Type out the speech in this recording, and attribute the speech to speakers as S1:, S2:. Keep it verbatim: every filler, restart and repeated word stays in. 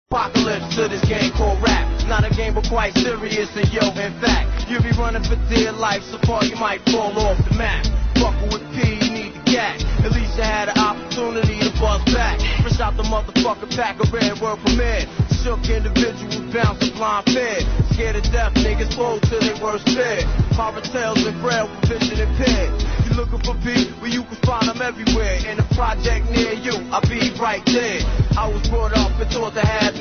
S1: Apocalypse to this game called rap. Not a game but quite serious, and yo, in fact, you be running for dear life, so far you might fall off the map. Fucking with P, you need the gat. At least you had an opportunity to buzz back. Fresh out the motherfucking pack of red word premiere. Shook individuals bouncing blind fed. Scared to death, niggas bold till they worst fear. Horror tales and braille for vision impaired. You looking for P? Well, you can find them everywhere. In a project near you, I'll be right there. I was brought up and taught to have